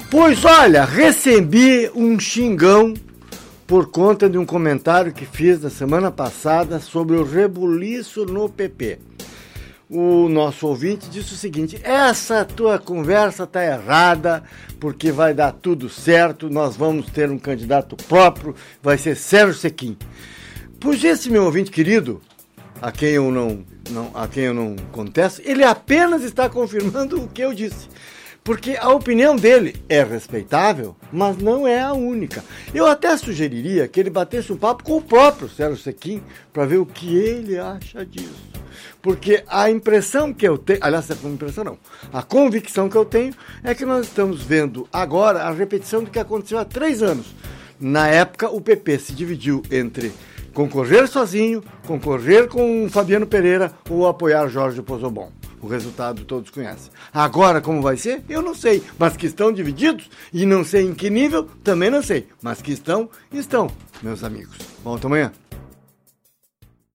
Pois olha, recebi um xingão por conta de um comentário que fiz na semana passada sobre o rebuliço no PP. O nosso ouvinte disse o seguinte: essa tua conversa está errada, porque vai dar tudo certo, nós vamos ter um candidato próprio, vai ser Sérgio Sequim. Pois esse meu ouvinte querido, a quem eu não contesto, ele apenas está confirmando o que eu disse. Porque a opinião dele é respeitável, mas não é a única. Eu até sugeriria que ele batesse um papo com o próprio Sérgio Sequim para ver o que ele acha disso. Porque a impressão que eu tenho, aliás, a impressão não, a convicção que eu tenho é que nós estamos vendo agora a repetição do que aconteceu há 3 anos. Na época, o PP se dividiu entre concorrer sozinho, concorrer com Fabiano Pereira ou apoiar Jorge Pozzobon. O resultado todos conhecem. Agora, como vai ser? Eu não sei. Mas que estão divididos e não sei em que nível, também não sei. Mas que estão, meus amigos. Bom, até amanhã.